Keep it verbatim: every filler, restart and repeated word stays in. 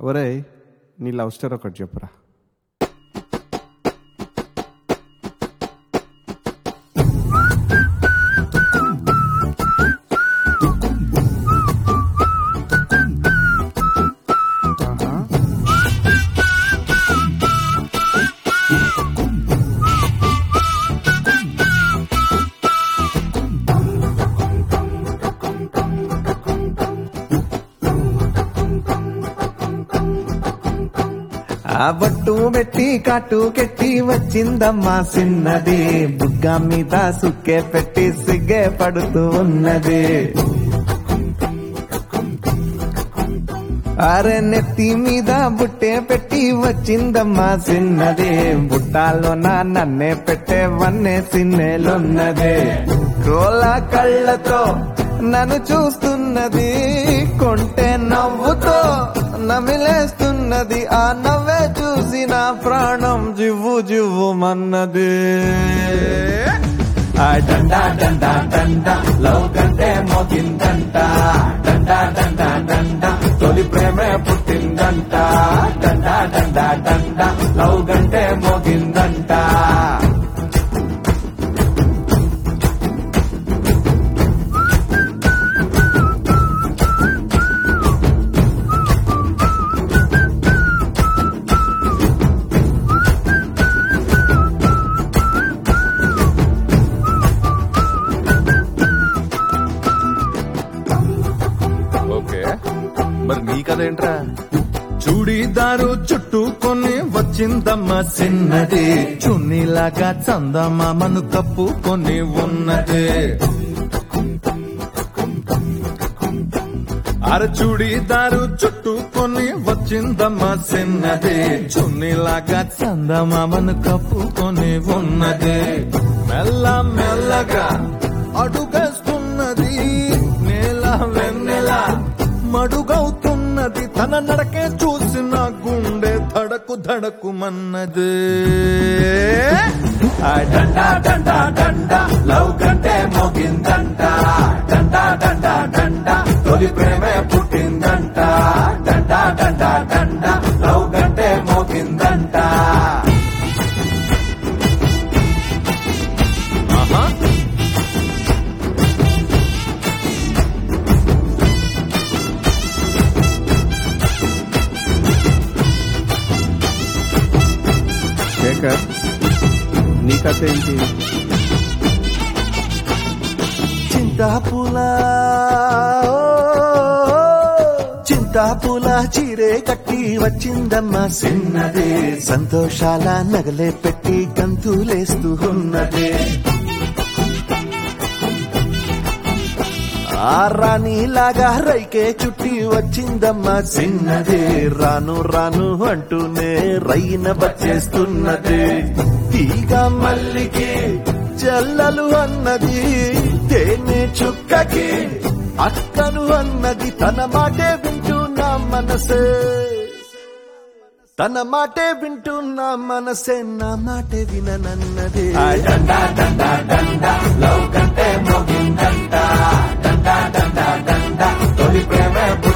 ఒరేయ్, నీ love story ఒకటి చెప్పురా. ఆ బొట్టు పెట్టి కాటు కెట్టి వచ్చిందమ్మా సిన్నది, బుగ్గ మీద సుక్కే పెట్టి సిగ్గే పడుతూ ఉన్నది. అరే నెత్తి మీద బుట్టే పెట్టి వచ్చిందమ్మా సిన్నది, బుట్టాలో నా నన్నే పెట్టే వన్నే సిన్నెలున్నది. కోల కళ్ళతో నన్ను చూస్తున్నది, కొంటే నవ్వుతో నమిలేస్తున్నది. ఆ నవ్వే చూసి నా ప్రాణం జివ్వు జివ్వు మన్నది. ఆ డండా డండా డండా లవ్ కంటే మోగిందంట, డండా డండా డండా తొలి ప్రేమే పుట్టిందంట. డండా డండా డండా లవ్ కంటే మోగిందంట. మరి నీ కదేంట్రా? చూడీదారు చుట్టుకొని వచ్చిందమ్మ సిన్నది, చున్నీలాగా చందమామను కప్పుకొని ఉన్నది. అర చూడీదారు చుట్టుకొని వచ్చిందమ్మ సిన్నది, చున్నీలాగా చందమామను కప్పుకొని ఉన్నది. మెల్ల మెల్లగా అడుగేస్తున్నది, నేల వెన్నెల మడుగవుతున్నది. తన నడకే చూసిన గుండె ధడకు ధడకు మన్నది. డండా డండా డండా లవ్ కంటే మోగిందంట, డండా డండా డండా తొలి ప్రేమే పుట్టిందంట. డండా డండా డండా లవ్ కంటే మోగిందంట. శేఖర్, నీ కథ ఏంటి? చింతాపుల చింతాపుల చీరే కట్టి వచ్చిందమ్మ సిన్నది, సంతోషాల నగలే పెట్టి గంతులేస్తూ ఉన్నది. ఆ రాణిలాగా రైకే చుట్టి వచ్చిందమ్మ సిన్నది, రాను రాను అంటూనే రైన బచ్చేస్తున్నది. తీగ మల్లికి చెల్లలు అన్నది, తేనె చుక్కకి అక్కను అన్నది. తన మాటే వింటున్నా మనసే, తన మాటే వింటున్నా మనసే, నా మాటే విననన్నది. డండా డండా డండా లవ్ కంటే మోగిందంట, డండా డండా డండా తొలి ప్రేమే